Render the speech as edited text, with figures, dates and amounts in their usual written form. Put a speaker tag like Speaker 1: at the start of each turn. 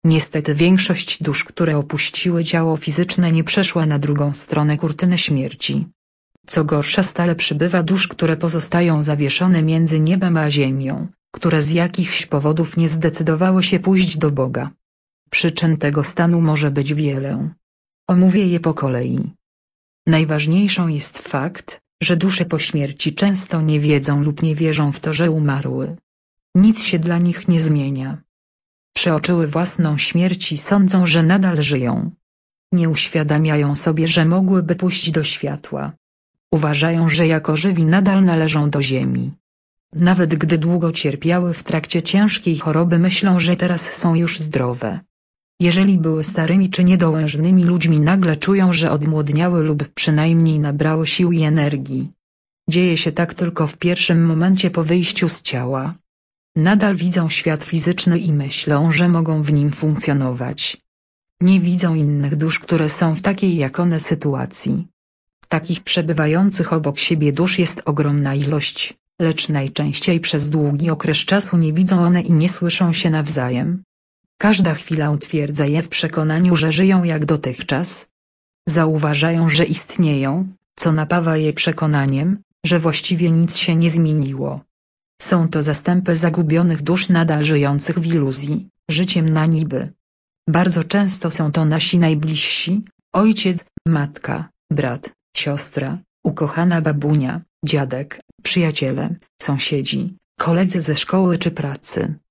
Speaker 1: Niestety większość dusz, które opuściły ciało fizyczne, nie przeszła na drugą stronę kurtyny śmierci. Co gorsza, stale przybywa dusz, które pozostają zawieszone między niebem a ziemią, które z jakichś powodów nie zdecydowały się pójść do Boga. Przyczyn tego stanu może być wiele. Omówię je po kolei. Najważniejszą jest fakt, że dusze po śmierci często nie wiedzą lub nie wierzą w to, że umarły. Nic się dla nich nie zmienia. Przeoczyły własną śmierć i sądzą, że nadal żyją. Nie uświadamiają sobie, że mogłyby pójść do światła. Uważają, że jako żywi nadal należą do ziemi. Nawet gdy długo cierpiały w trakcie ciężkiej choroby, myślą, że teraz są już zdrowe. Jeżeli były starymi czy niedołężnymi ludźmi, nagle czują, że odmłodniały lub przynajmniej nabrały sił i energii. Dzieje się tak tylko w pierwszym momencie po wyjściu z ciała. Nadal widzą świat fizyczny i myślą, że mogą w nim funkcjonować. Nie widzą innych dusz, które są w takiej jak one sytuacji. Takich przebywających obok siebie dusz jest ogromna ilość, lecz najczęściej przez długi okres czasu nie widzą one i nie słyszą się nawzajem. Każda chwila utwierdza je w przekonaniu, że żyją jak dotychczas. Zauważają, że istnieją, co napawa je przekonaniem, że właściwie nic się nie zmieniło. Są to zastępy zagubionych dusz nadal żyjących w iluzji, życiem na niby. Bardzo często są to nasi najbliżsi, ojciec, matka, brat, siostra, ukochana babunia, dziadek, przyjaciele, sąsiedzi, koledzy ze szkoły czy pracy.